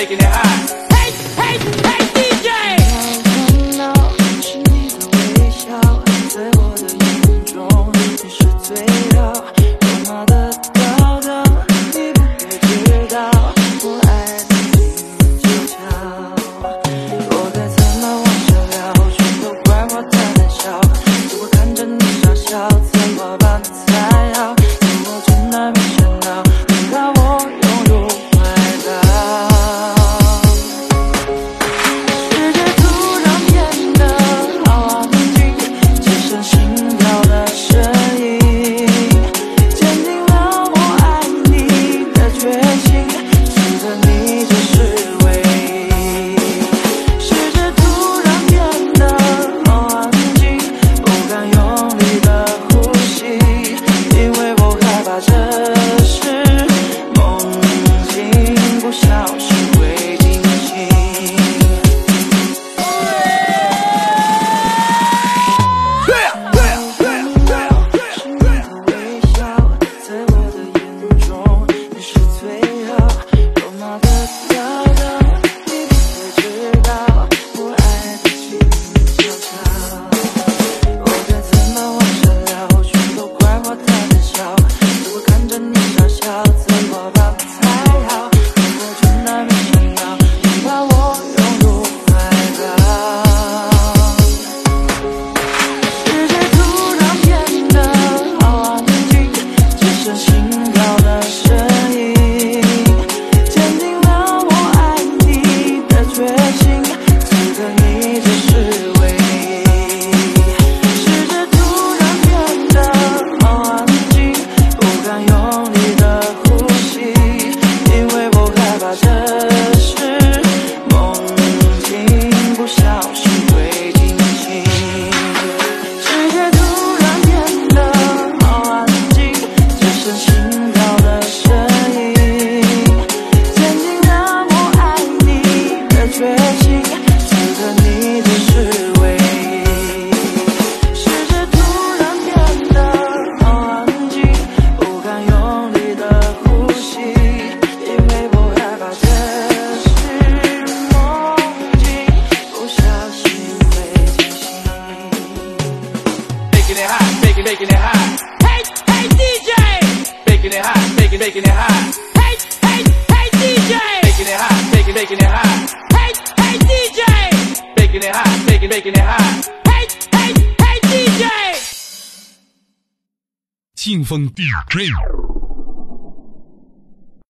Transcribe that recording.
making it hot. Hey, hey, hey, DJ。 看到是你的微笑，在我的眼中你是最好，多么的高调，你不会知道我爱的你悄悄。我该怎么往下聊，全都怪我太胆小，如果看着你傻笑，怎么办才好？我真的没想到你把我拥入怀抱。世界突然变得好安静，只剩心跳的声音，坚定了我爱你的决心，除了你就是唯一。世界突然变得好安静，不敢用力的呼吸，因为我害怕这是梦境，不小心会惊醒。是你的微笑，在我的眼中你是最好，多么的高调，你不会知道我爱的静悄悄。我该怎么往下聊，全都怪我太胆小，如果看着你傻笑，怎么办才好？我真的没想到你把我拥入怀抱。世界突然变得好安静，只剩心跳的声音，坚定了我爱你的决心，除了你就是唯一。世界突然变得好安静，不敢用力的呼吸，因为我害怕这是梦境，不小心会惊醒。世界突然变得好安静，只剩心跳的声音，坚定了我爱你的决心，除了你就是唯一。世界突然变得好安静，不敢用力的呼吸，因为我害怕这是梦境，不小心会惊醒。 Making it hot, making it hot. Hey, hey, DJ. Making it hot, making it hot. Hey, hey, hey, DJ. Making it hot, making it hot. Hey, hey, DJ. Making it hot, making it hot. Hey, hey, hey, DJ. 劲风 DJ。